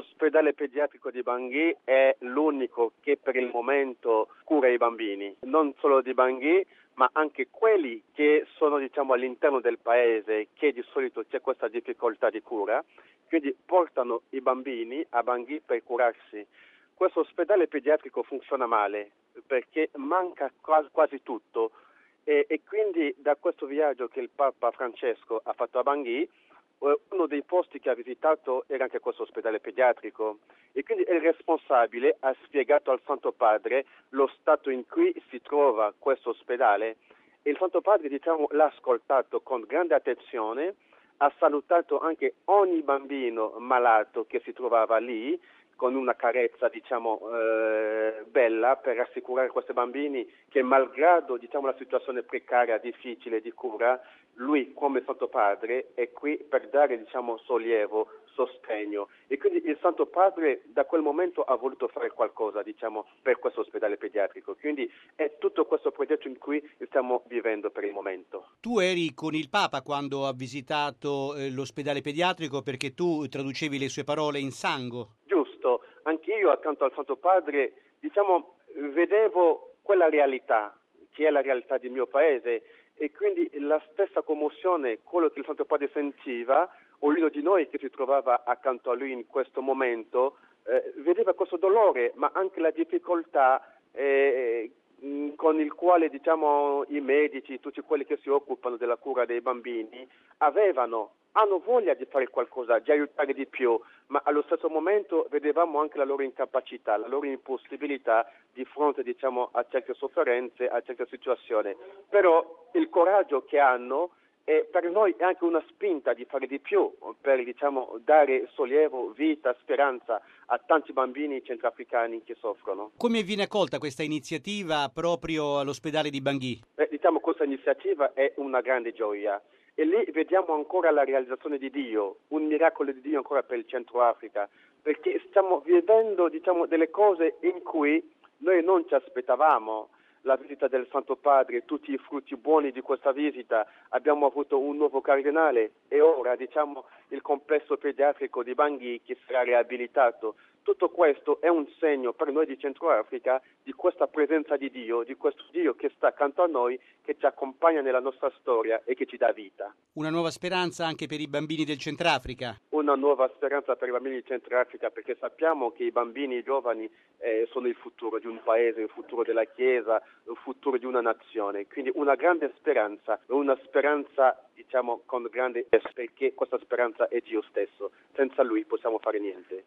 L'ospedale pediatrico di Bangui è l'unico che per il momento cura i bambini, non solo di Bangui, ma anche quelli che sono all'interno del paese, che di solito c'è questa difficoltà di cura, quindi portano i bambini a Bangui per curarsi. Questo ospedale pediatrico funziona male perché manca quasi tutto e quindi da questo viaggio che il Papa Francesco ha fatto a Bangui, uno dei posti che ha visitato era anche questo ospedale pediatrico e quindi il responsabile ha spiegato al Santo Padre lo stato in cui si trova questo ospedale e il Santo Padre l'ha ascoltato con grande attenzione, ha salutato anche ogni bambino malato che si trovava lì con una carezza bella per rassicurare questi bambini che malgrado la situazione precaria, difficile di cura, lui come Santo Padre è qui per dare sollievo, sostegno e quindi il Santo Padre da quel momento ha voluto fare qualcosa per questo ospedale pediatrico, quindi è tutto questo progetto in cui stiamo vivendo per il momento. Tu eri con il Papa quando ha visitato l'ospedale pediatrico perché tu traducevi le sue parole in sango. Giusto, anch'io accanto al Santo Padre vedevo quella realtà che è la realtà del mio paese e quindi la stessa commozione, quello che il Santo Padre sentiva, ognuno di noi che si trovava accanto a lui in questo momento vedeva questo dolore, ma anche la difficoltà con il quale i medici, tutti quelli che si occupano della cura dei bambini hanno voglia di fare qualcosa, di aiutare di più, ma allo stesso momento vedevamo anche la loro incapacità, la loro impossibilità di fronte a certe sofferenze, a certe situazioni. Però il coraggio che hanno per noi è anche una spinta di fare di più per dare sollievo, vita, speranza a tanti bambini centroafricani che soffrono. Come viene accolta questa iniziativa proprio all'ospedale di Bangui? Questa iniziativa è una grande gioia e lì vediamo ancora la realizzazione di Dio, un miracolo di Dio ancora per il Centro Africa, perché stiamo vivendo delle cose in cui noi non ci aspettavamo. La visita del Santo Padre, tutti i frutti buoni di questa visita, abbiamo avuto un nuovo cardinale e ora il complesso pediatrico di Bangui che sarà riabilitato. Tutto questo è un segno per noi di Centro Africa di questa presenza di Dio, di questo Dio che sta accanto a noi, che ci accompagna nella nostra storia e che ci dà vita. Una nuova speranza anche per i bambini del Centrafrica. Una nuova speranza per i bambini del Centrafrica perché sappiamo che i bambini, i giovani sono il futuro di un paese, il futuro della Chiesa, il futuro di una nazione. Quindi una grande speranza con grande S perché questa speranza è Dio stesso. Senza Lui possiamo fare niente.